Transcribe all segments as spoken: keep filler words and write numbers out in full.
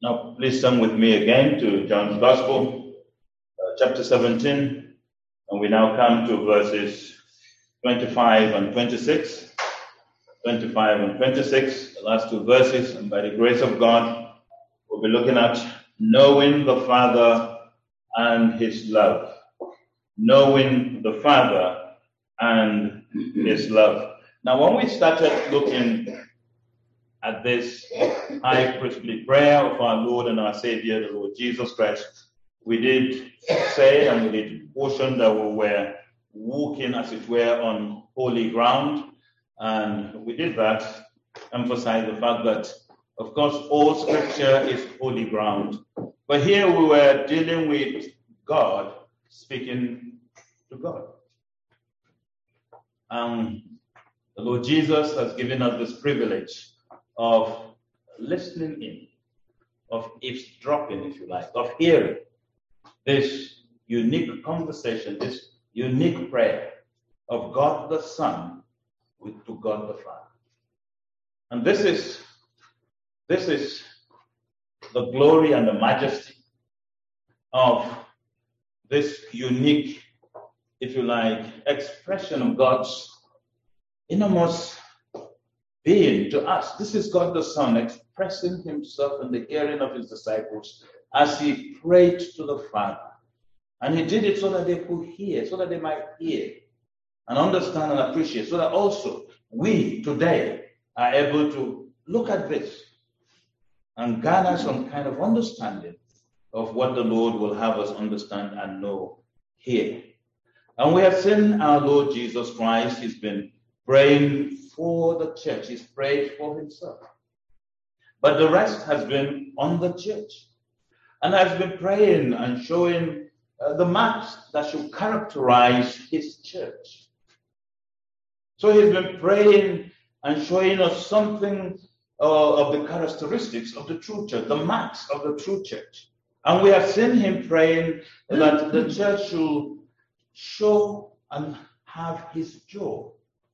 Now, please turn with me again to John's Gospel, uh, chapter seventeen, and we now come to verses twenty-five and twenty-six. twenty-five and twenty-six, the last two verses, and by the grace of God, we'll be looking at knowing the Father and His love. Knowing the Father and His love. Now, when we started looking at this high priestly prayer of our Lord and our Savior, the Lord Jesus Christ, we did say and we did portion that we were walking, as it were, on holy ground. And we did that, emphasize the fact that, of course, all scripture is holy ground. But here we were dealing with God speaking to God. Um, the Lord Jesus has given us this privilege of listening in, of eavesdropping, if you like, of hearing this unique conversation, this unique prayer of God the Son with to God the Father. And this is this is the glory and the majesty of this unique, if you like, expression of God's innermost being to us. This is God the Son expressing Himself in the hearing of His disciples as He prayed to the Father. And He did it so that they could hear, so that they might hear and understand and appreciate, so that also we today are able to look at this and garner some kind of understanding of what the Lord will have us understand and know here. And we have seen our Lord Jesus Christ. He's been praying for the church. He's prayed for Himself. But the rest has been on the church. And has been praying and showing uh, the marks that should characterize His church. So He's been praying and showing us something uh, of the characteristics of the true church, the marks of the true church. And we have seen Him praying that the church should show and have His joy.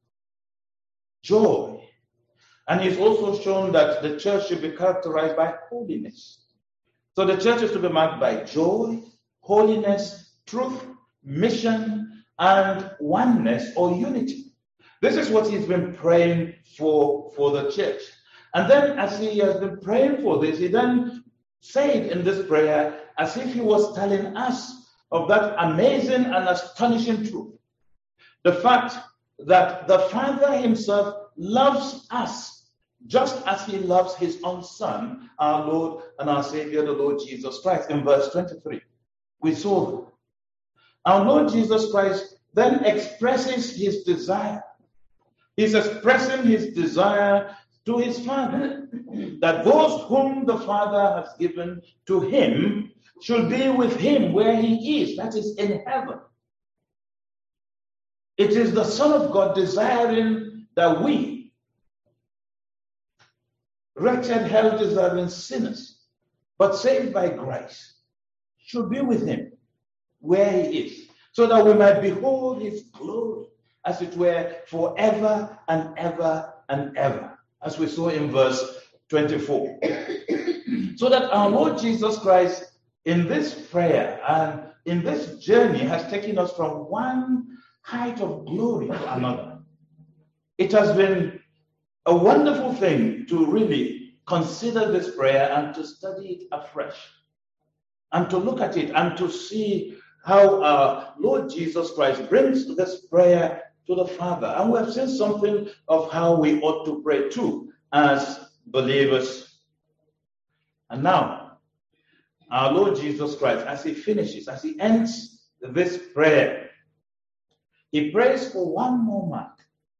Joy. And He's also shown that the church should be characterized by holiness. So the church is to be marked by joy, holiness, truth, mission, and oneness or unity. This is what He's been praying for for the church. And then as He has been praying for this, He then said in this prayer as if He was telling us of that amazing and astonishing truth. The fact that the Father Himself loves us just as He loves His own Son, our Lord and our Savior, the Lord Jesus Christ. In verse twenty-three, we saw that. Our Lord Jesus Christ then expresses His desire. He's expressing His desire to His Father, that those whom the Father has given to Him should be with Him where He is, that is in heaven. It is the Son of God desiring that we, wretched, hell-deserving sinners, but saved by grace, should be with Him where He is, so that we might behold His glory, as it were, forever and ever and ever, as we saw in verse twenty-four. So that our Lord Jesus Christ, in this prayer and in this journey, has taken us from one height of glory to another. It has been a wonderful thing to really consider this prayer and to study it afresh and to look at it and to see how our Lord Jesus Christ brings this prayer to the Father. And we have seen something of how we ought to pray too as believers. And now, our Lord Jesus Christ, as He finishes, as He ends this prayer, He prays for one more mark.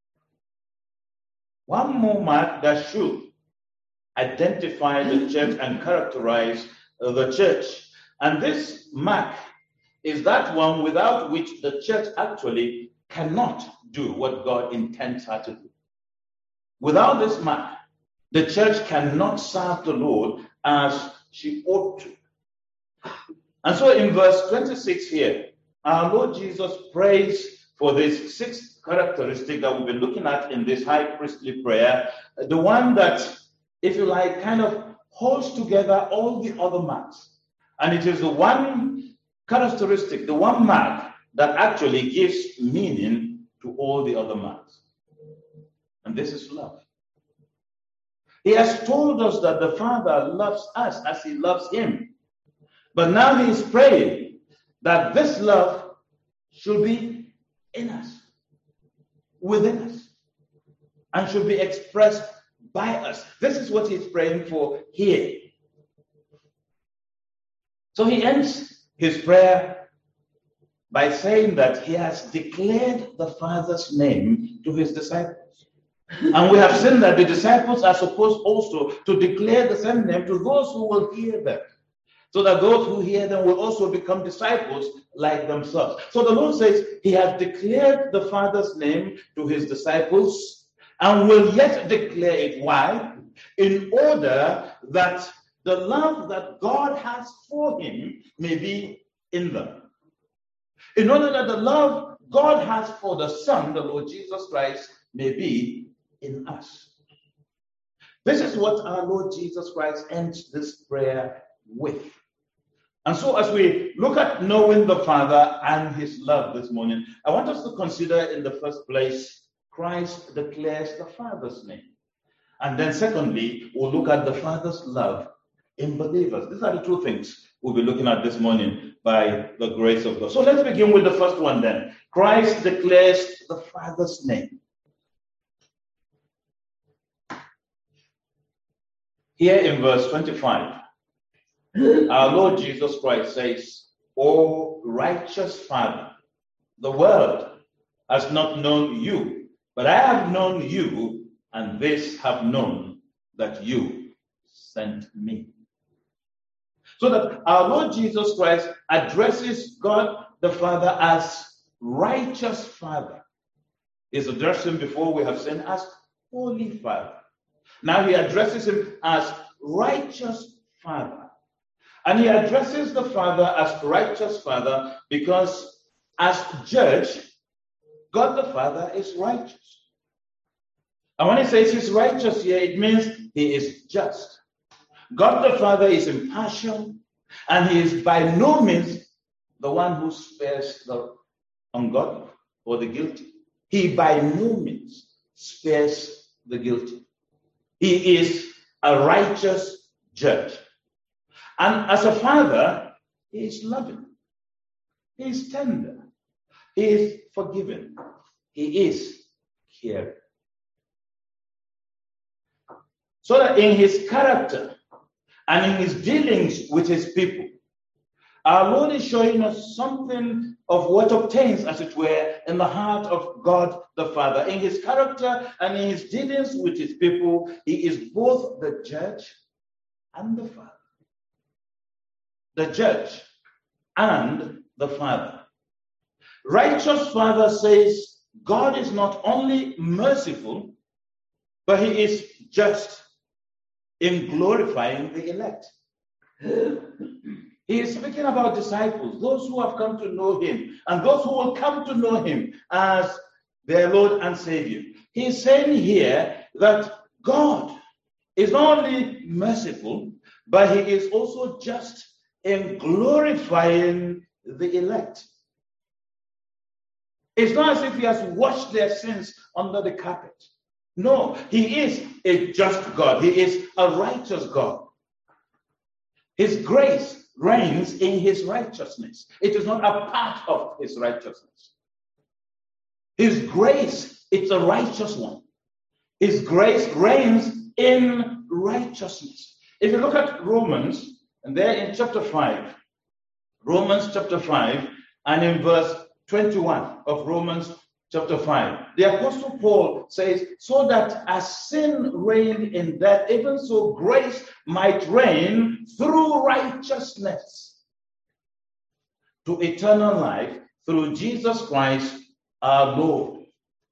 One more mark that should identify the church and characterize the church. And this mark is that one without which the church actually cannot do what God intends her to do. Without this mark, the church cannot serve the Lord as she ought to. And so in verse twenty-six here, our Lord Jesus prays for this sixth characteristic that we've been looking at in this high priestly prayer, the one that, if you like, kind of holds together all the other marks. And it is the one characteristic, the one mark that actually gives meaning to all the other marks. And this is love. He has told us that the Father loves us as he loves him. But now he is praying that this love should be in us, within us, and should be expressed by us. This is what he's praying for here. So he ends his prayer by saying that he has declared the Father's name to his disciples. And we have seen that the disciples are supposed also to declare the same name to those who will hear them, so that those who hear them will also become disciples like themselves. So the Lord says he has declared the Father's name to his disciples and will yet declare it. Why? In order that the love that God has for him may be in them. In order that the love God has for the Son, the Lord Jesus Christ, may be in us. This is what our Lord Jesus Christ ends this prayer with. And so as we look at knowing the Father and his love this morning, I want us to consider in the first place, Christ declares the Father's name. And then secondly, we'll look at the Father's love in believers. These are the two things we'll be looking at this morning by the grace of God. So let's begin with the first one then. Christ declares the Father's name. Here in verse twenty-five, our Lord Jesus Christ says, O righteous Father, the world has not known you, but I have known you, and this have known that you sent me. So that our Lord Jesus Christ addresses God the Father as righteous Father. He's addressed him before, we have seen, as Holy Father. Now he addresses him as righteous Father. And he addresses the Father as righteous Father because as judge, God the Father is righteous. And when he says he's righteous here, it means he is just. God the Father is impartial, and he is by no means the one who spares the ungodly or the guilty. He by no means spares the guilty. He is a righteous judge. And as a father, he is loving. He is tender. He is forgiving. He is caring. So that in his character and in his dealings with his people, our Lord is showing us something of what obtains, as it were, in the heart of God the Father. In his character and in his dealings with his people, he is both the judge and the Father. The judge and the Father. Righteous Father says God is not only merciful, but he is just in glorifying the elect. He is speaking about disciples, those who have come to know him, and those who will come to know him as their Lord and Savior. He is saying here that God is not only merciful, but he is also just in glorifying the elect. It's not as if he has washed their sins under the carpet. No, he is a just God. He is a righteous God. His grace reigns in his righteousness. It is not a part of his righteousness. His grace, it's a righteous one. His grace reigns in righteousness. If you look at Romans, and there in chapter five, Romans chapter five, and in verse twenty-one of Romans chapter five, the Apostle Paul says, so that as sin reigned in death, even so grace might reign through righteousness to eternal life through Jesus Christ our Lord.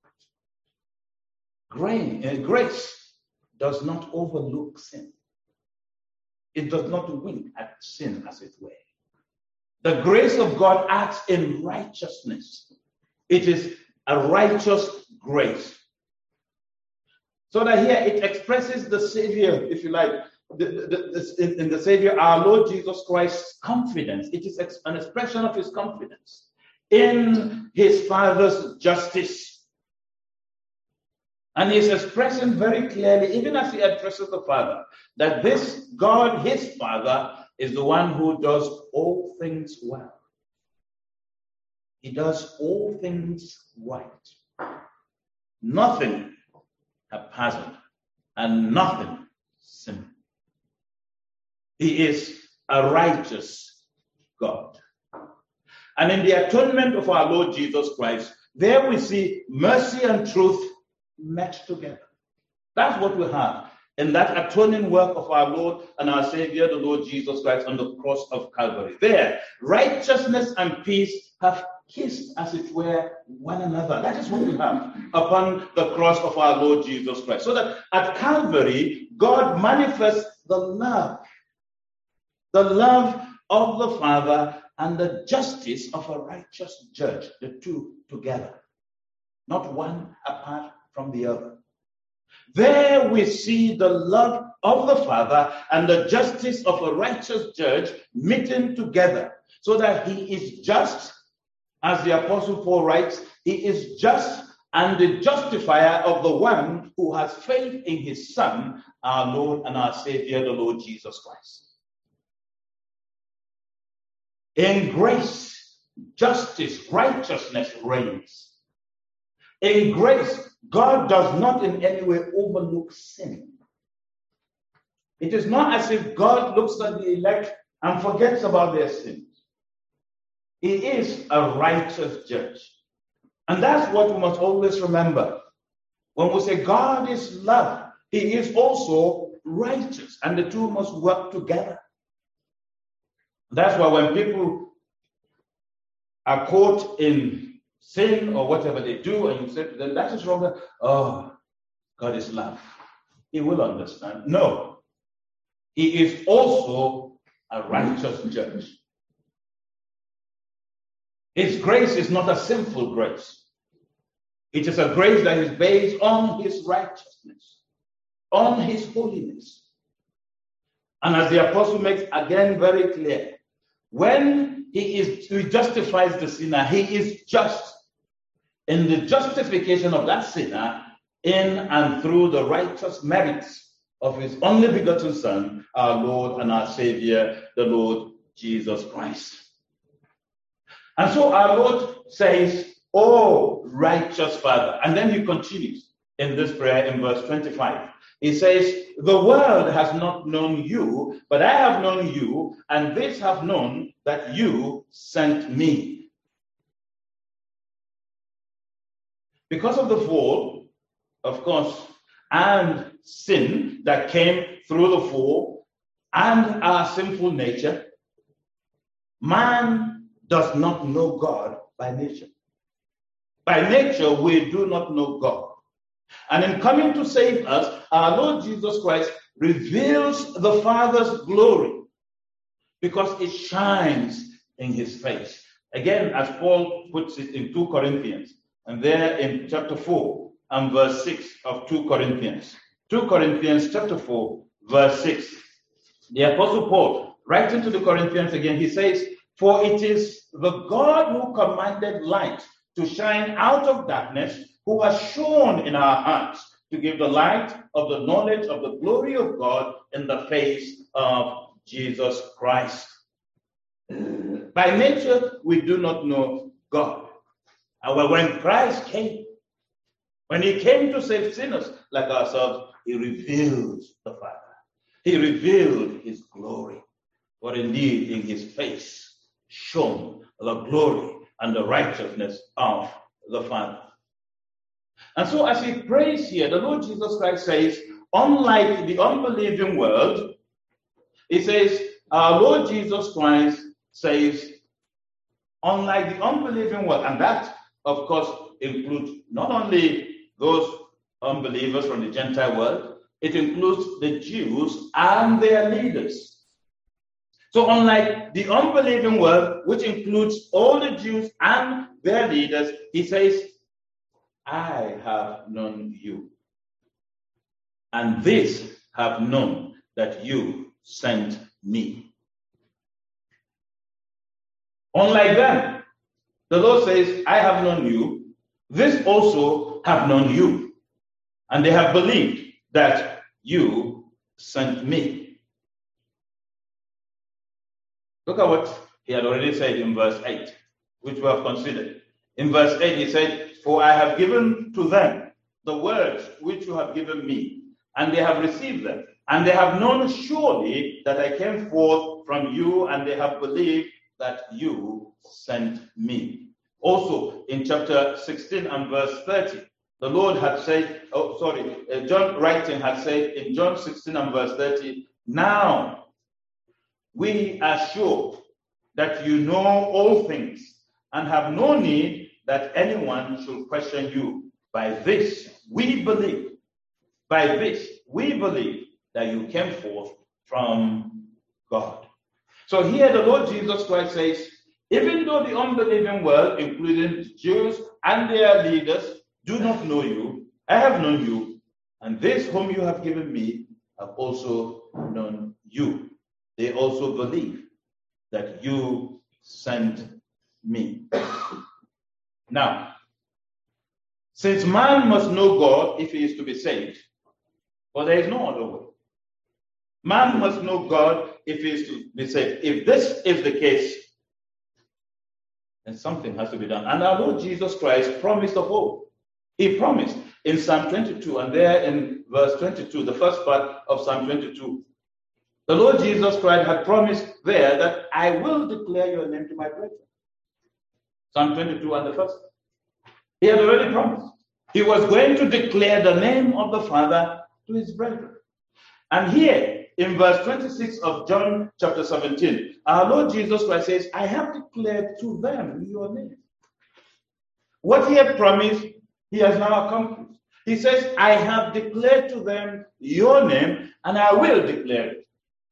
Grace does not overlook sin. It does not wink at sin, as it were. The grace of God acts in righteousness. It is a righteous grace. So that here it expresses the Savior, if you like, the, the, the, in, in the Savior, our Lord Jesus Christ's confidence. It is ex- an expression of his confidence in his Father's justice. And he's expressing very clearly, even as he addresses the Father, that this God, his Father, is the one who does all things well. He does all things right. Nothing haphazard and nothing sinful. He is a righteous God. And in the atonement of our Lord Jesus Christ, there we see mercy and truth met together. That's what we have in that atoning work of our Lord and our Savior, the Lord Jesus Christ, on the cross of Calvary. There, righteousness and peace have kissed, as it were, one another. That is what we have upon the cross of our Lord Jesus Christ. So that at Calvary, God manifests the love, the love of the Father and the justice of a righteous judge, the two together, not one apart from the other. There we see the love of the Father and the justice of a righteous judge meeting together, so that he is just, as the Apostle Paul writes, he is just and the justifier of the one who has faith in his Son, our Lord and our Savior, the Lord Jesus Christ. In grace, justice, righteousness reigns. In grace, God does not in any way overlook sin. It is not as if God looks at the elect and forgets about their sins. He is a righteous judge. And that's what we must always remember. When we say God is love, he is also righteous, and the two must work together. That's why when people are caught in sin or whatever they do, and you say to them, that is wrong, oh, God is love, he will understand. No, he is also a righteous judge. His grace is not a sinful grace. It is a grace that is based on his righteousness, on his holiness. And as the apostle makes again very clear, when he is he justifies the sinner, he is just in the justification of that sinner in and through the righteous merits of his only begotten Son, our Lord and our Savior, the Lord Jesus Christ. And so our Lord says, "Oh, righteous Father." And then he continues in this prayer in verse twenty-five. He says, "The world has not known you, but I have known you, and this have known that you sent me." Because of the fall, of course, and sin that came through the fall, and our sinful nature, man does not know God by nature. By nature, we do not know God. And in coming to save us, our Lord Jesus Christ reveals the Father's glory because it shines in his face. Again, as Paul puts it in two Corinthians, and there in chapter four and verse six of two Corinthians. two Corinthians chapter four, verse six. The Apostle Paul, writing to the Corinthians again, he says, "For it is the God who commanded light to shine out of darkness, who has shone in our hearts to give the light of the knowledge of the glory of God in the face of Jesus Christ." By nature, we do not know God. However, when Christ came, when he came to save sinners like ourselves, he revealed the Father. He revealed his glory. For indeed, in his face shone the glory and the righteousness of the Father. And so as he prays here, the Lord Jesus Christ says, unlike the unbelieving world, he says, our Lord Jesus Christ says, unlike the unbelieving world, and that, of course, includes not only those unbelievers from the Gentile world, it includes the Jews and their leaders. So unlike the unbelieving world, which includes all the Jews and their leaders, he says, I have known you, and this have known that you sent me. Unlike them, the Lord says, I have known you. This also have known you. And they have believed that you sent me. Look at what he had already said in verse eight, which we have considered. In verse eight, he said, for I have given to them the words which you have given me, and they have received them. And they have known surely that I came forth from you, and they have believed that you sent me. Also, in chapter sixteen and verse thirty, the Lord had said, oh, sorry, uh, John writing had said in John sixteen and verse thirty, now we are sure that you know all things and have no need that anyone should question you. By this we believe, by this we believe that you came forth from God. So here the Lord Jesus Christ says, even though the unbelieving world, including Jews and their leaders, do not know you, I have known you, and this whom you have given me have also known you. They also believe that you sent me. Now, since man must know God if he is to be saved, well, there is no other way. Man must know God if he is to be saved. If this is the case, then something has to be done. And our Lord Jesus Christ promised a hope. He promised in Psalm twenty-two, and there in verse twenty-two, the first part of Psalm twenty-two, the Lord Jesus Christ had promised there that I will declare your name to my brethren. Psalm twenty-two and the first. He had already promised. He was going to declare the name of the Father to his brethren. And here in verse twenty-six of John chapter seventeen, our Lord Jesus Christ says, I have declared to them your name. What he had promised, he has now accomplished. He says, I have declared to them your name, and I will declare it.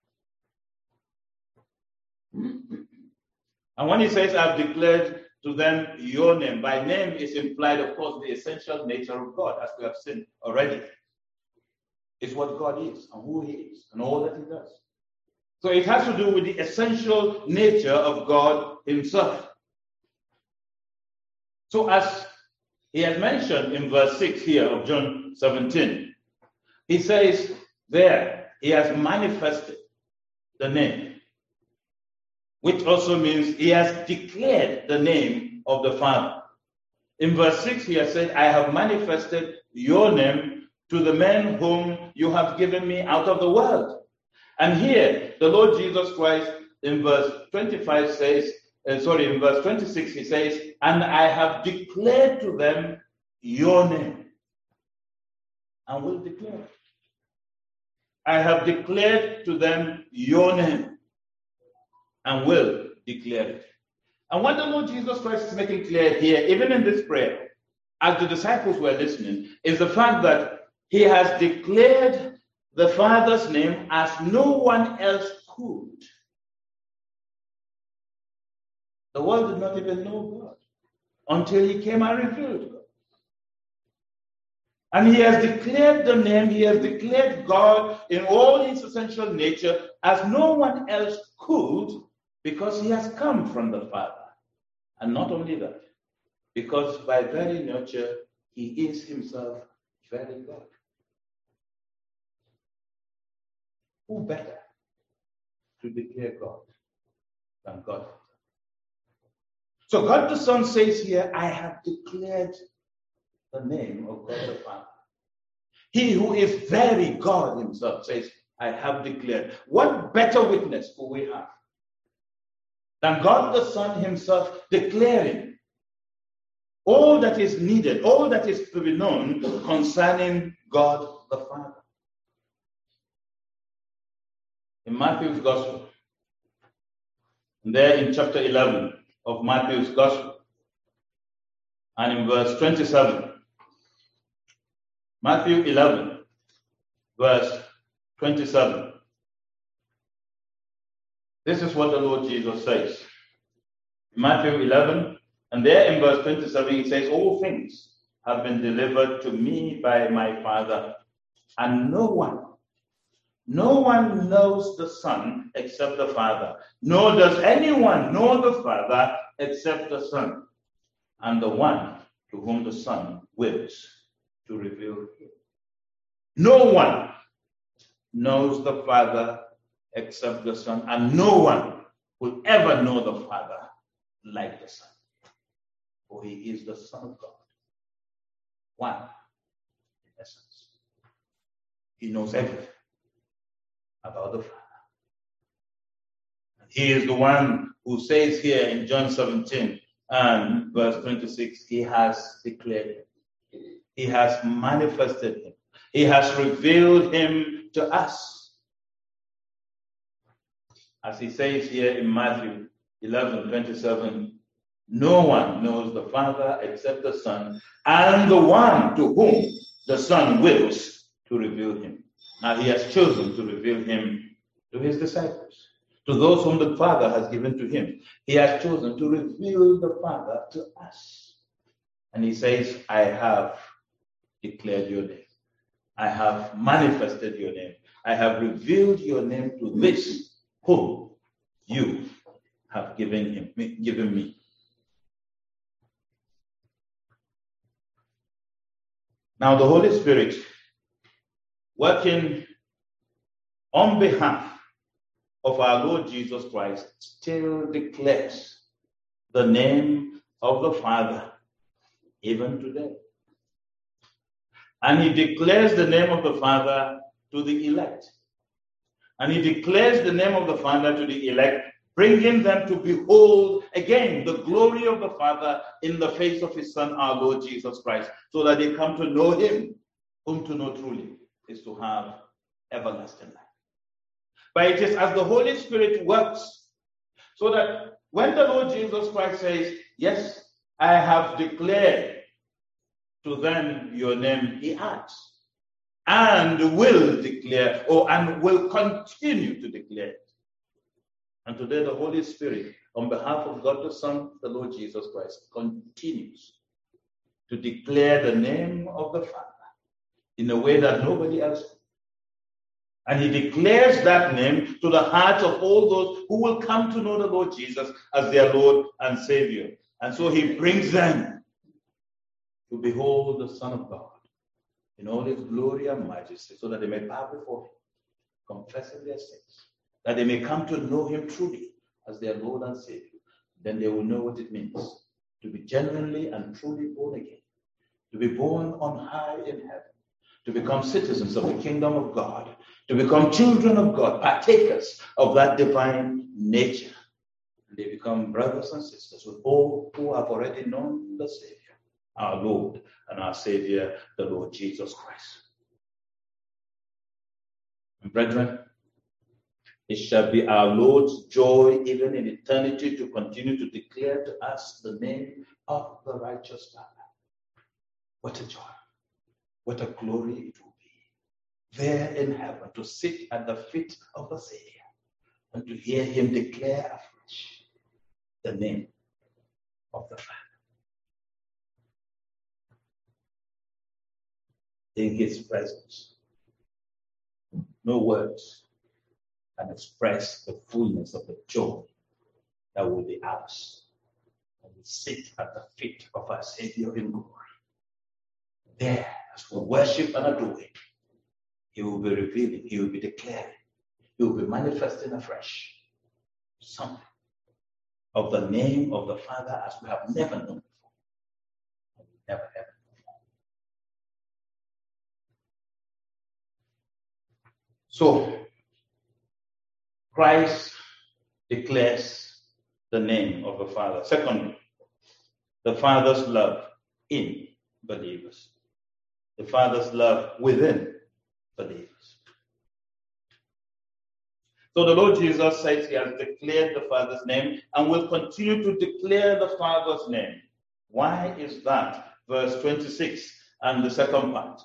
And when he says, I've declared to them your name, by name is implied, of course, the essential nature of God, as we have seen already. It's what God is and who he is and all that he does. So it has to do with the essential nature of God himself. So as he has mentioned in verse six here of John seventeen, he says there, he has manifested the name, which also means he has declared the name of the Father. In verse six, he has said, I have manifested your name to the men whom you have given me out of the world. And here, the Lord Jesus Christ in verse twenty-five says, uh, sorry, in verse twenty-six, he says, and I have declared to them your name, and will declare it. I have declared to them your name, and will declare it. And what the Lord Jesus Christ is making clear here, even in this prayer, as the disciples were listening, is the fact that he has declared the Father's name as no one else could. The world did not even know God until he came and revealed God. And he has declared the name, he has declared God in all his essential nature as no one else could, because he has come from the Father. And not only that, because by very nature, he is himself very God. Who better to declare God than God? So God the Son says here, I have declared the name of God the Father. He who is very God himself says, I have declared. What better witness will we have than God the Son himself declaring all that is needed, all that is to be known concerning God the Father? In Matthew's Gospel, there in chapter eleven of Matthew's Gospel, and in verse twenty-seven, Matthew eleven, verse twenty-seven. This is what the Lord Jesus says. Matthew eleven, and there in verse twenty-seven, he says, all things have been delivered to me by my Father, and no one No one knows the Son except the Father, nor does anyone know the Father except the Son, and the one to whom the Son wills to reveal him. No one knows the Father except the Son, and no one will ever know the Father like the Son, for he is the Son of God. One, in essence. He knows everything about the Father. And he is the one who says here in John seventeen and verse twenty-six, he has declared him. He has manifested him. He has revealed him to us. As he says here in Matthew eleven twenty-seven, no one knows the Father except the Son, and the one to whom the Son wills to reveal him. Now he has chosen to reveal him to his disciples, to those whom the Father has given to him. He has chosen to reveal the Father to us. And he says, I have declared your name. I have manifested your name. I have revealed your name to this whom you have given him, given me. Now the Holy Spirit, working on behalf of our Lord Jesus Christ, still declares the name of the Father even today. And he declares the name of the Father to the elect. And he declares the name of the Father to the elect, bringing them to behold again the glory of the Father in the face of his Son, our Lord Jesus Christ, so that they come to know him, whom to know truly is to have everlasting life. But it is as the Holy Spirit works, so that when the Lord Jesus Christ says, yes, I have declared to them your name, he adds, and will declare, or and will continue to declare it. And today the Holy Spirit, on behalf of God the Son, the Lord Jesus Christ, continues to declare the name of the Father in a way that nobody else can. And he declares that name to the hearts of all those who will come to know the Lord Jesus as their Lord and Savior. And so he brings them to behold the Son of God in all his glory and majesty, so that they may bow before him, confessing their sins, that they may come to know him truly as their Lord and Savior. Then they will know what it means to be genuinely and truly born again, to be born on high in heaven, to become citizens of the kingdom of God, to become children of God, partakers of that divine nature. And they become brothers and sisters with all who have already known the Savior, our Lord and our Savior, the Lord Jesus Christ. And brethren, it shall be our Lord's joy even in eternity to continue to declare to us the name of the righteous Father. What a joy, what a glory it will be there in heaven to sit at the feet of the Savior and to hear him declare afresh the name of the Father. In his presence, no words can express the fullness of the joy that will be ours when we sit at the feet of our Savior in glory. There, as we worship and adore him, he will be revealing, he will be declaring, he will be manifesting afresh something of the name of the Father as we have never known before. Never ever. So, Christ declares the name of the Father. Secondly, the Father's love in believers. The Father's love within believers. So the Lord Jesus says he has declared the Father's name and will continue to declare the Father's name. Why is that? Verse twenty-six and the second part.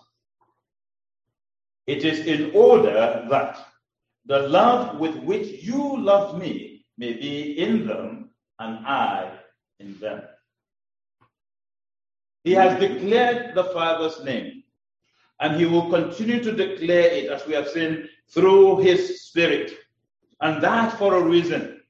It is in order that the love with which you love me may be in them and I in them. He has declared the Father's name. And he will continue to declare it, as we have seen, through his Spirit. And that for a reason.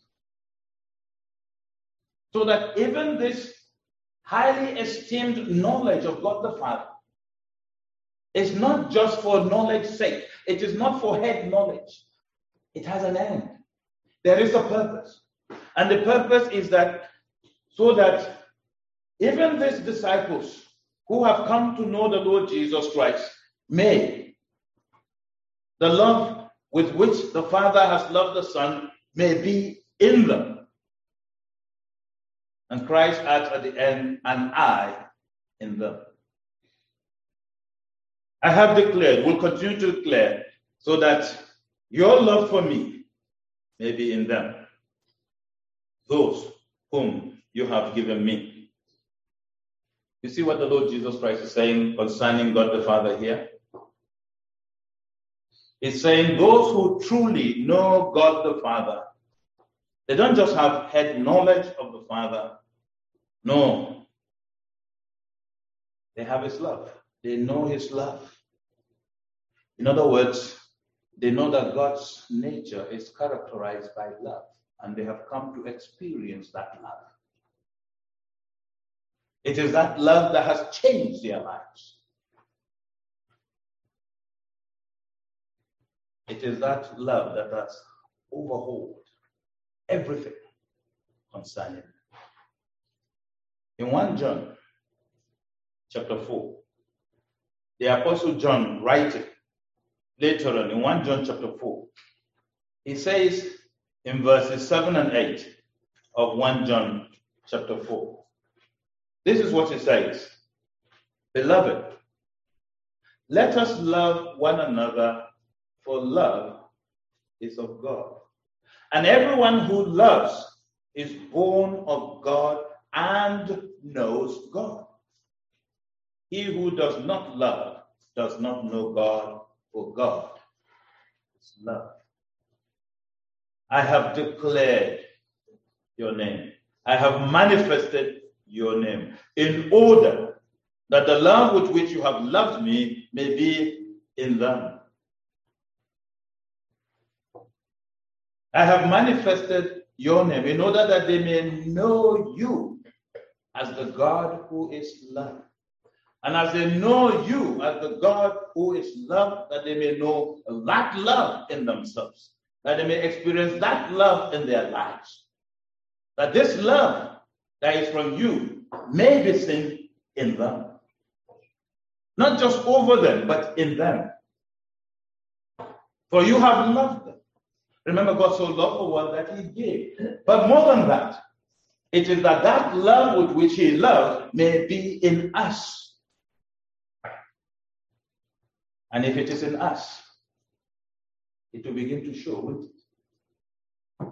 So that even this highly esteemed knowledge of God the Father is not just for knowledge's sake. It is not for head knowledge. It has an end. There is a purpose. And the purpose is that so that even these disciples who have come to know the Lord Jesus Christ may, the love with which the Father has loved the Son may be in them. And Christ adds at the end, and I in them. I have declared, will continue to declare, so that your love for me may be in them, those whom you have given me. You see what the Lord Jesus Christ is saying concerning God the Father here? He's saying those who truly know God the Father, they don't just have head knowledge of the Father. No. They have his love. They know his love. In other words, they know that God's nature is characterized by love, and they have come to experience that love. It is that love that has changed their lives. It is that love that has overhauled everything concerning it. In First John chapter four, the Apostle John writing later on in First John chapter four, he says in verses seven and eight of First John chapter four, this is what he says: Beloved, let us love one another, for love is of God. And everyone who loves is born of God and knows God. He who does not love does not know God, for God is love. I have declared your name. I have manifested your name, in order that the love with which you have loved me may be in them. I have manifested your name in order that they may know you as the God who is love. And as they know you as the God who is love, that they may know that love in themselves, that they may experience that love in their lives. That this love that is from you may be seen in them. Not just over them, but in them. For you have loved them. Remember, God so loved the world that he gave. But more than that, it is that that love with which he loved may be in us. And if it is in us, it will begin to show, won't it?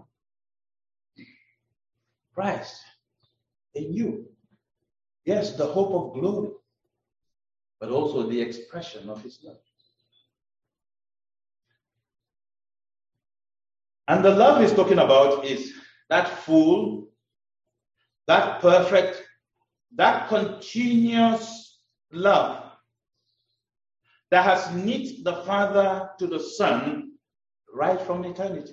Christ in you. Yes, the hope of glory, but also the expression of his love. And the love he's talking about is that full, that perfect, that continuous love that has knit the Father to the Son right from eternity.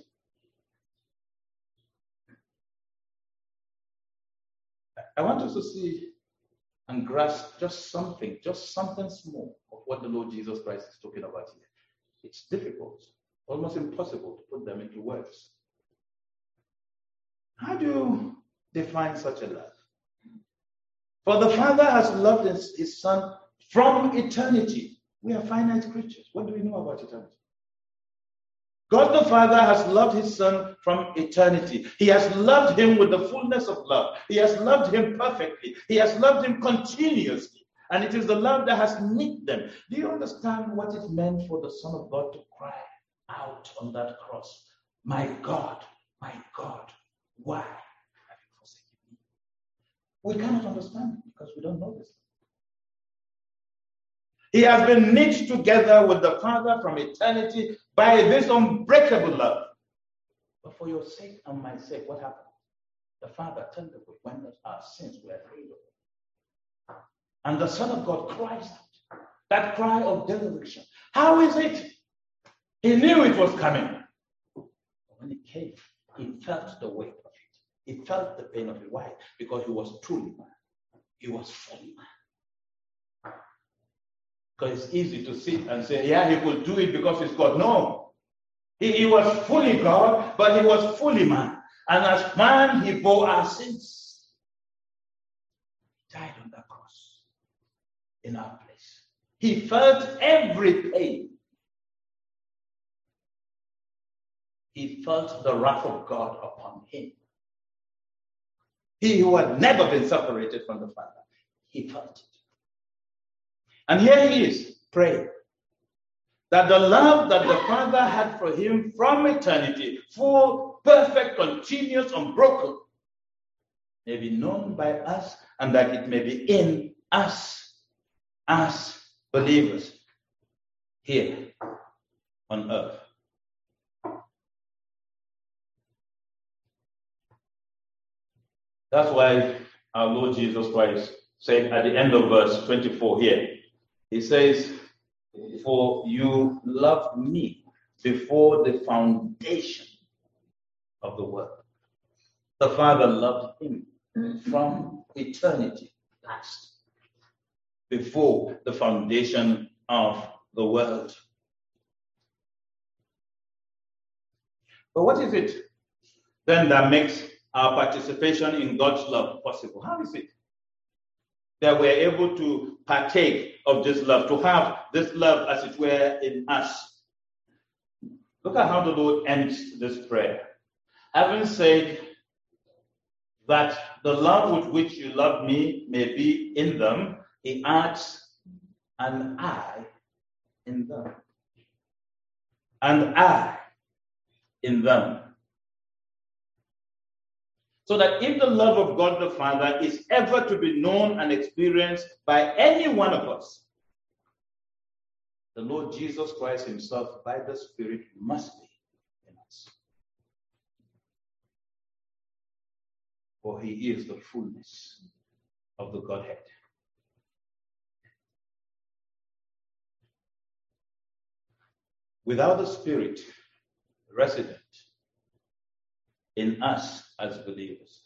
I want us to see and grasp just something, just something small of what the Lord Jesus Christ is talking about here. It's difficult, almost impossible to put them into words. How do you define such a love? For the Father has loved his, his Son from eternity. We are finite creatures. What do we know about eternity? God the Father has loved his Son from eternity. He has loved him with the fullness of love. He has loved him perfectly. He has loved him continuously. And it is the love that has knit them. Do you understand what it meant for the Son of God to cry out on that cross? My God, my God, why have you forsaken me? We cannot understand it because we don't know this. He has been knit together with the Father from eternity by this unbreakable love. But for your sake and my sake, what happened? The Father turned away when our sins were freed of him. And the Son of God cries out That cry of dereliction. How is it? He knew it was coming. When it came, he felt the weight of it. He felt the pain of it. Why? Because he was truly man. He was fully man. Because it's easy to sit and say, yeah, he could do it because he's God. No. He, he was fully God, but he was fully man. And as man, he bore our sins. He died on that cross in our place. He felt every pain. He felt the wrath of God upon him. He who had never been separated from the Father, he felt it. And here he is, praying that the love that the Father had for him from eternity, full, perfect, continuous, unbroken, may be known by us and that it may be in us as believers here on earth. That's why our Lord Jesus Christ said at the end of verse twenty-four here, he says, for you loved me before the foundation of the world. The Father loved him from eternity past, before the foundation of the world. But what is it then that makes our participation in God's love possible? How is it that we're able to partake of this love, to have this love, as it were, in us? Look at how the Lord ends this prayer. Having said that the love with which you love me may be in them, he adds, and I in them. And I in them. So that if the love of God the Father is ever to be known and experienced by any one of us, the Lord Jesus Christ himself, by the Spirit, must be in us. For he is the fullness of the Godhead. Without the Spirit resident in us as believers,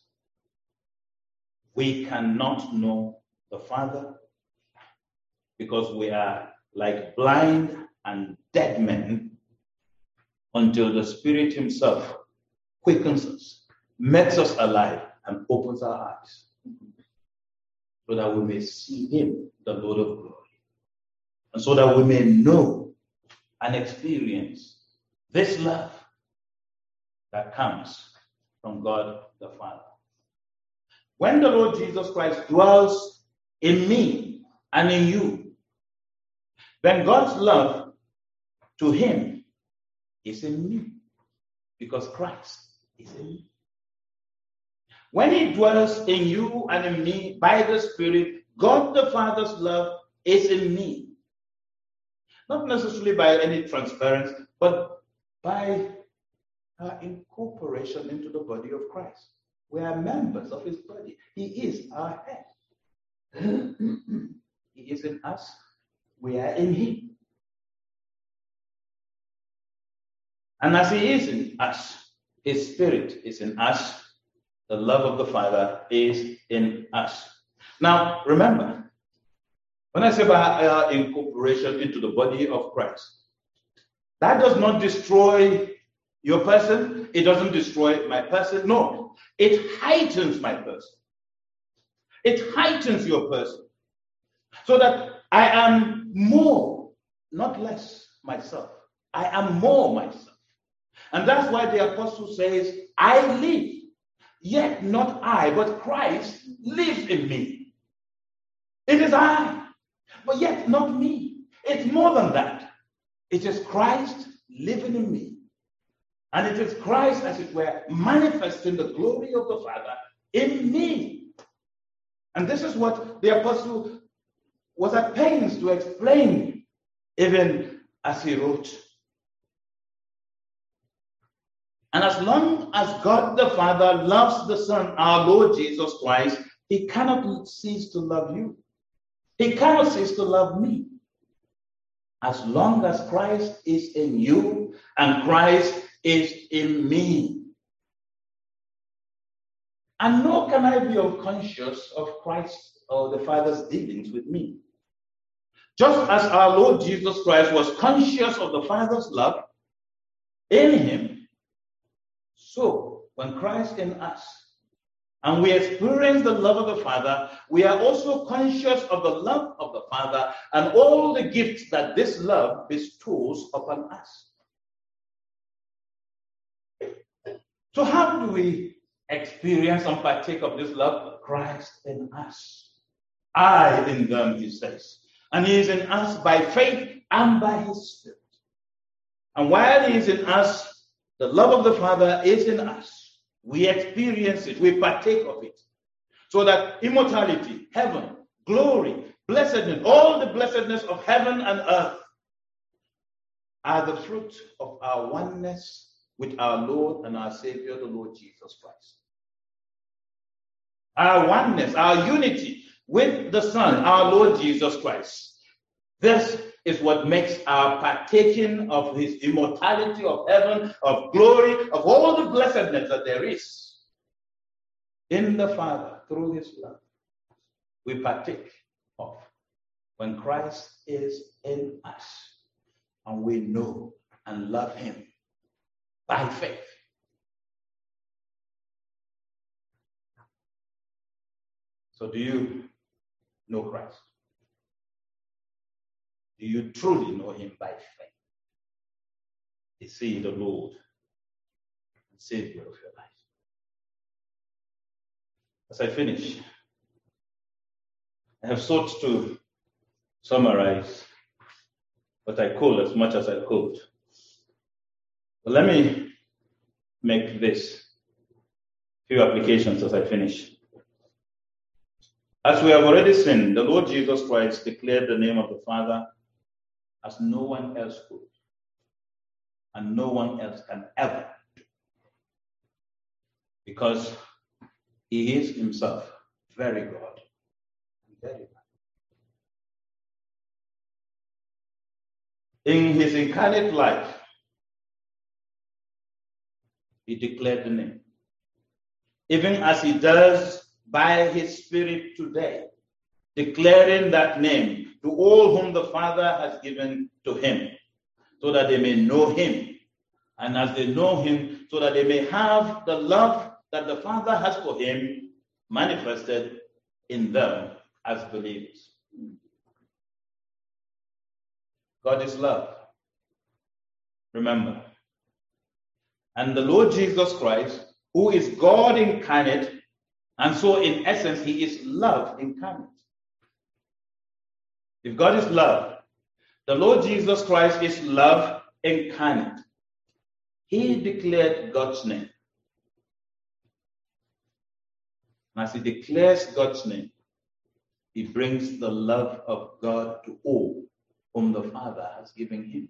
we cannot know the Father, because we are like blind and dead men until the Spirit himself quickens us, makes us alive, and opens our eyes so that we may see him, the Lord of glory, and so that we may know and experience this love that comes from God the Father. When the Lord Jesus Christ dwells in me and in you, then God's love to him is in me, because Christ is in me. When he dwells in you and in me by the Spirit, God the Father's love is in me. Not necessarily by any transparency, but by our incorporation into the body of Christ. We are members of his body. He is our head. He is in us. We are in him. And as he is in us, his Spirit is in us. The love of the Father is in us. Now, remember, when I say about our incorporation into the body of Christ, that does not destroy your person. It doesn't destroy my person. No, it heightens my person. It heightens your person, so that I am more, not less, myself. I am more myself. And that's why the apostle says, I live, yet not I, but Christ lives in me. It is I, but yet not me. It's more than that. It is Christ living in me. And it is Christ, as it were, manifesting the glory of the Father in me. And this is what the apostle was at pains to explain, even as he wrote. And as long as God the Father loves the Son, our Lord Jesus Christ, he cannot cease to love you. He cannot cease to love me. as long as Christ is in you and Christ is in me. And nor can I be unconscious of Christ or the Father's dealings with me. Just as our Lord Jesus Christ was conscious of the Father's love in him, so when Christ in us, and we experience the love of the Father, we are also conscious of the love of the Father and all the gifts that this love bestows upon us. So how do we experience and partake of this love? Christ in us. I in them, he says. And he is in us by faith and by his Spirit. And while he is in us, the love of the Father is in us. We experience it, we partake of it. So that immortality, heaven, glory, blessedness, all the blessedness of heaven and earth are the fruit of our oneness with our Lord and our Savior, the Lord Jesus Christ. Our oneness, our unity with the Son, our Lord Jesus Christ. This is what makes our partaking of his immortality, of heaven, of glory, of all the blessedness that there is in the Father through his love, we partake of when Christ is in us and we know and love him by faith. So do you know Christ? Do you truly know him by faith? Is he the Lord and Savior of your life? As I finish, I have sought to summarize what I could as much as I could. But let me make this few applications as I finish. As we have already seen, the Lord Jesus Christ declared the name of the Father as no one else could, and no one else can ever, because he is himself very God and very man. In his incarnate life, he declared the name, even as he does by his Spirit today, declaring that name to all whom the Father has given to him, so that they may know him. And as they know him, so that they may have the love that the Father has for him manifested in them as believers. God is love. Remember. And the Lord Jesus Christ, who is God incarnate, and so in essence, he is love incarnate. If God is love, the Lord Jesus Christ is love incarnate. He declared God's name. And as he declares God's name, he brings the love of God to all whom the Father has given him.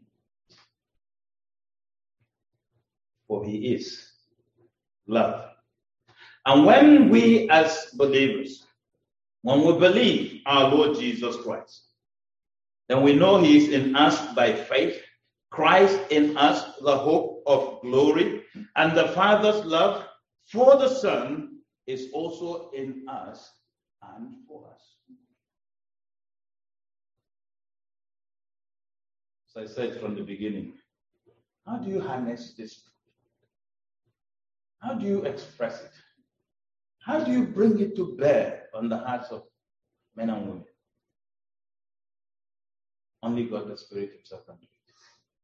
For he is love. And when we as believers, when we believe our Lord Jesus Christ, then we know he is in us by faith, Christ in us, the hope of glory, and the Father's love for the Son is also in us and for us. As I said from the beginning, how do you harness this? How do you express it? How do you bring it to bear on the hearts of men and women? Only God the Spirit himself can do it.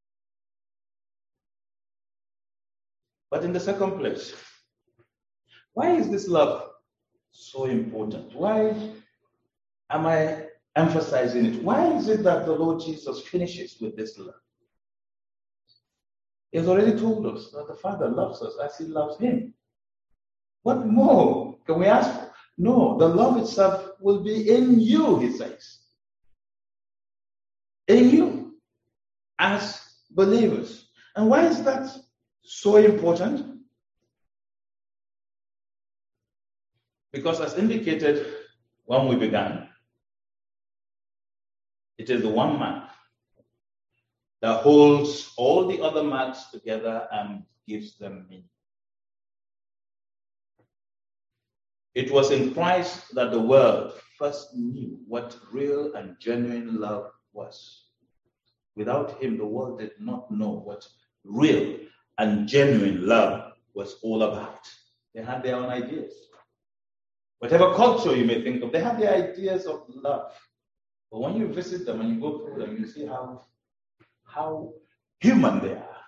But in the second place, why is this love so important? Why am I emphasizing it? Why is it that the Lord Jesus finishes with this love? He has already told us that the Father loves us as he loves him. What more can we ask for? No, the love itself will be in you, he says. In you, as believers. And why is that so important? Because as indicated when we began, it is the one man that holds all the other marks together and gives them meaning. It was in Christ that the world first knew what real and genuine love was. Without him, the world did not know what real and genuine love was all about. They had their own ideas. Whatever culture you may think of, they have their ideas of love. But when you visit them and you go through them, you see how, how human they are.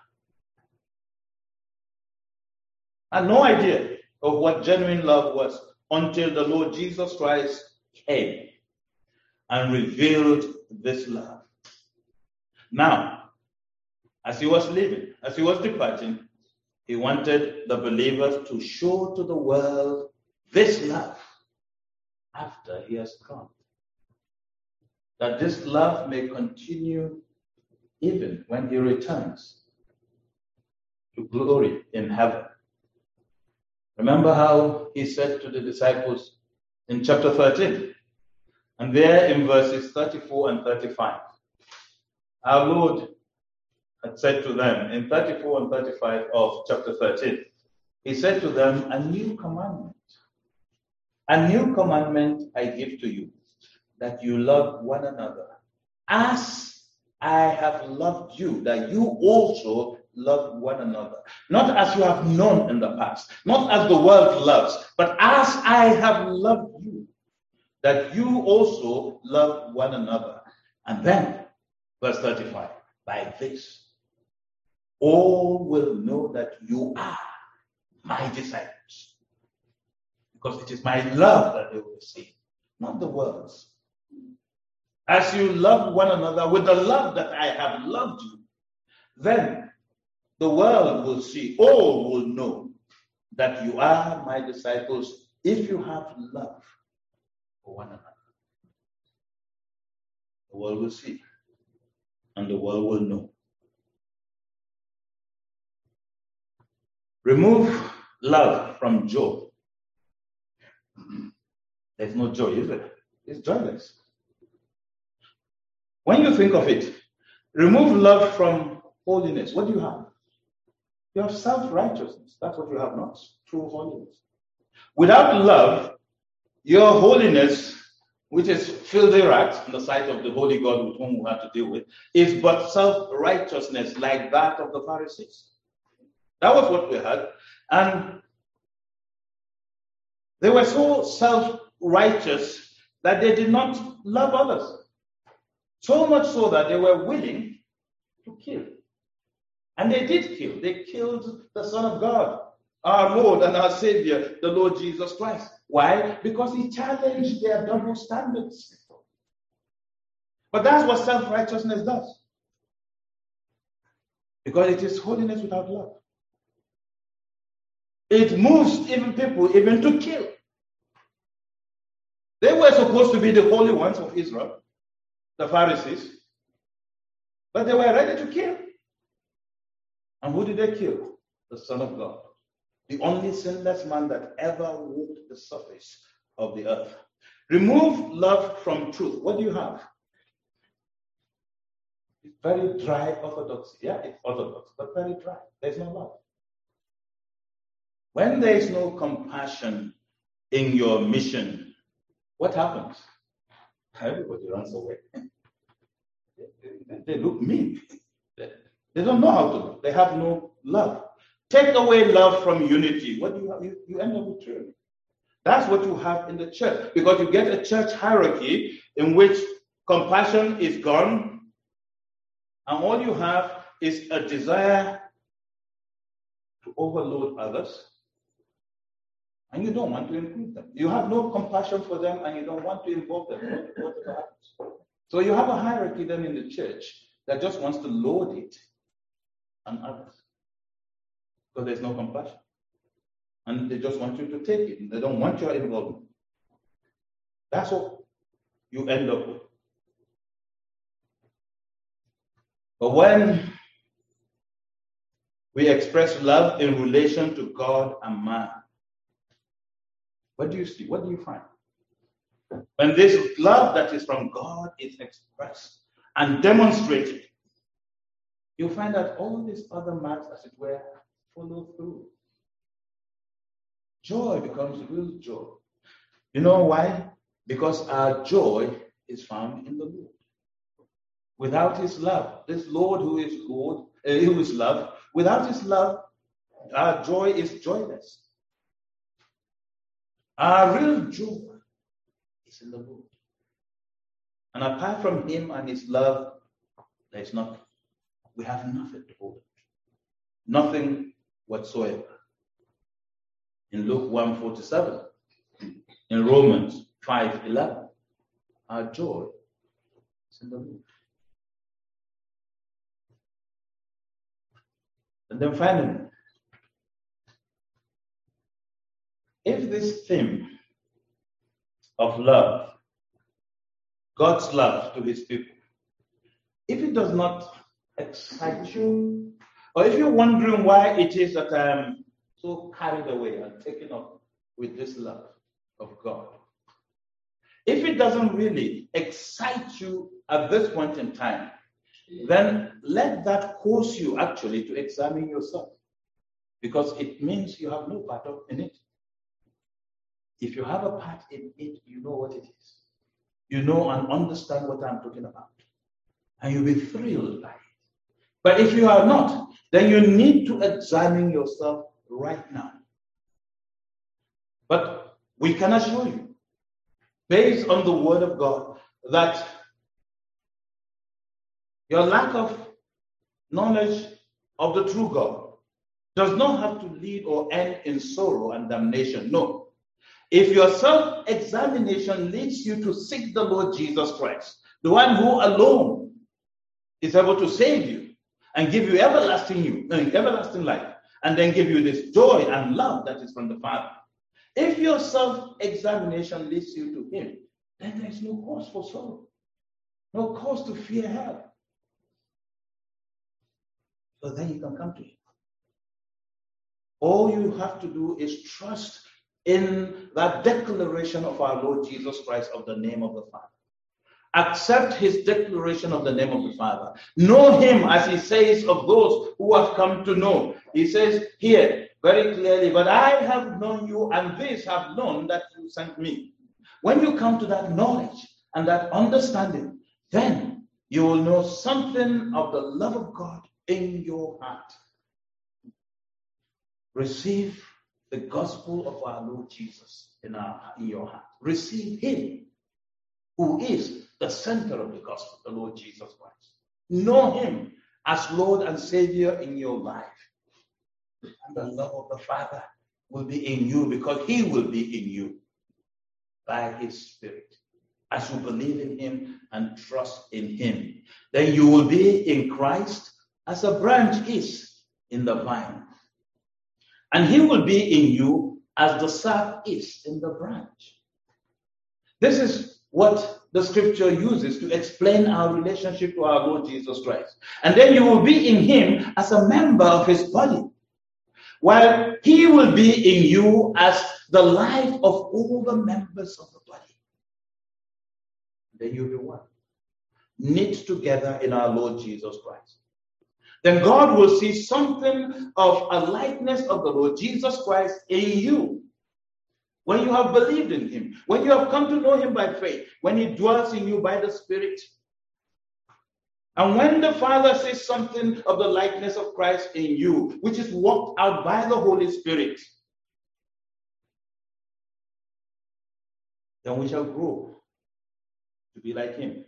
I had no idea of what genuine love was until the Lord Jesus Christ came and revealed this love. Now, as he was leaving, as he was departing, he wanted the believers to show to the world this love after he has gone. That this love may continue even when he returns to glory in heaven. Remember how he said to the disciples in chapter thirteen, and there in verses thirty-four and thirty-five, our Lord had said to them in thirty-four and thirty-five of chapter thirteen, he said to them, a new commandment, a new commandment I give to you, that you love one another, as I have loved you, that you also love one another. Not as you have known in the past, not as the world loves, but as I have loved you, that you also love one another. And then, verse thirty-five, by this, all will know that you are my disciples. Because it is my love that they will see, not the world's. As you love one another with the love that I have loved you, then the world will see, all will know that you are my disciples if you have love for one another. The world will see, and the world will know. Remove love from Job. There's no joy, is there? It's joyless. When you think of it, remove love from holiness. What do you have? You have self-righteousness. That's what you have, not true holiness. Without love, your holiness, which is filthy rags in the sight of the holy God with whom we have to deal with, is but self-righteousness like that of the Pharisees. That was what we had. And they were so self-righteous that they did not love others. So much so that they were willing to kill. And they did kill. They killed the Son of God, our Lord and our Savior, the Lord Jesus Christ. Why? Because he challenged their double standards. But that's what self-righteousness does. Because it is holiness without love. It moves even people even to kill. They were supposed to be the holy ones of Israel, the Pharisees, but they were ready to kill. And who did they kill? The Son of God, the only sinless man that ever walked the surface of the earth. Remove love from truth. What do you have? It's very dry orthodoxy. Yeah, it's orthodox, but very dry. There's no love. When there is no compassion in your mission, what happens? Everybody runs away. They look mean. They don't know how to love. They have no love. Take away love from unity. What do you have? You, you end up with tyranny. That's what you have in the church. Because you get a church hierarchy in which compassion is gone, and all you have is a desire to overload others, and you don't want to include them. You have no compassion for them, and you don't want to involve them. What, what happens? So you have a hierarchy then in the church that just wants to load it on others. Because there's no compassion. And they just want you to take it. They don't want your involvement. That's what you end up with. But when we express love in relation to God and man, what do you see? What do you find? When this love that is from God is expressed and demonstrated, you'll find that all these other marks, as it were, follow through. Joy becomes real joy. You know why? Because our joy is found in the Lord. Without his love, this Lord who is Lord, uh, who is love, without his love, our joy is joyless. Our real joy is in the Lord. And apart from him and his love, there is nothing. We have nothing to hold on to. Nothing whatsoever. In Luke one forty-seven, in Romans five eleven, our joy is in the Lord. And then finally, if this theme of love, God's love to his people, if it does not excite you, or if you're wondering why it is that I am so carried away and taken up with this love of God, if it doesn't really excite you at this point in time, then let that cause you actually to examine yourself, because it means you have no part in it. If you have a part in it, you know what it is. You know and understand what I'm talking about. And you'll be thrilled by it. But if you are not, then you need to examine yourself right now. But we can assure you, based on the word of God, that your lack of knowledge of the true God does not have to lead or end in sorrow and damnation. No. If your self-examination leads you to seek the Lord Jesus Christ, the one who alone is able to save you and give you everlasting you, uh, everlasting life, and then give you this joy and love that is from the Father. If your self-examination leads you to him, then there is no cause for sorrow, no cause to fear hell. So then you can come to him. All you have to do is trust in that declaration of our Lord Jesus Christ of the name of the Father. Accept his declaration of the name of the Father. Know him as he says of those who have come to know. He says here very clearly, but I have known you, and this have known that you sent me. When you come to that knowledge and that understanding, then you will know something of the love of God in your heart. Receive the gospel of our Lord Jesus in, our, in your heart. Receive him who is the center of the gospel, the Lord Jesus Christ. Know him as Lord and Savior in your life. And the love of the Father will be in you, because he will be in you by his Spirit. As you believe in him and trust in him, then you will be in Christ as a branch is in the vine. And he will be in you as the sap is in the branch. This is what the scripture uses to explain our relationship to our Lord Jesus Christ. And then you will be in him as a member of his body, while he will be in you as the life of all the members of the body. Then you'll be one, knit together in our Lord Jesus Christ. Then God will see something of a likeness of the Lord Jesus Christ in you. When you have believed in him, when you have come to know him by faith, when he dwells in you by the Spirit. And when the Father sees something of the likeness of Christ in you, which is worked out by the Holy Spirit, then we shall grow to be like him.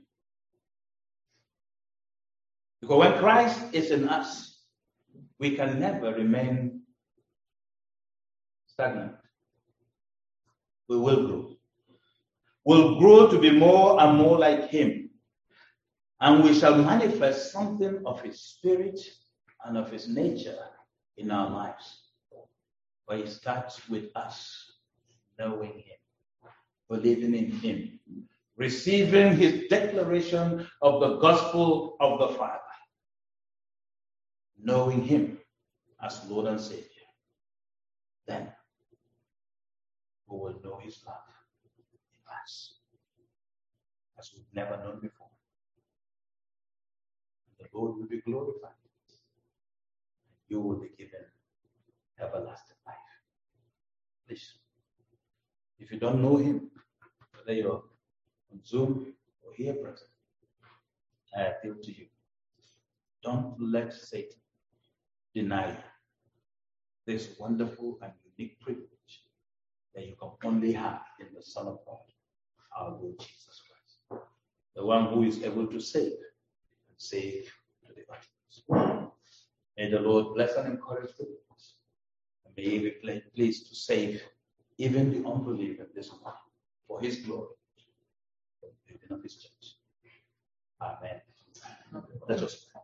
Because when Christ is in us, we can never remain stagnant. We will grow. We'll grow to be more and more like him. And we shall manifest something of his spirit and of his nature in our lives. But it starts with us knowing him, believing in him, receiving his declaration of the gospel of the Father, knowing him as Lord and Savior. Then we will know his love in us as we've never known before. And the Lord will be glorified you will be given everlasting life. Please, if you don't know him, whether you're on Zoom or here present, I appeal to you. Don't let Satan deny you this wonderful and unique privilege that you can only have in the Son of God, our Lord Jesus Christ, the one who is able to save and save to the uttermost. May the Lord bless and encourage the witness, and may he be pleased to save even the unbeliever this morning for his glory, for the building of his church. Amen. Let us pray.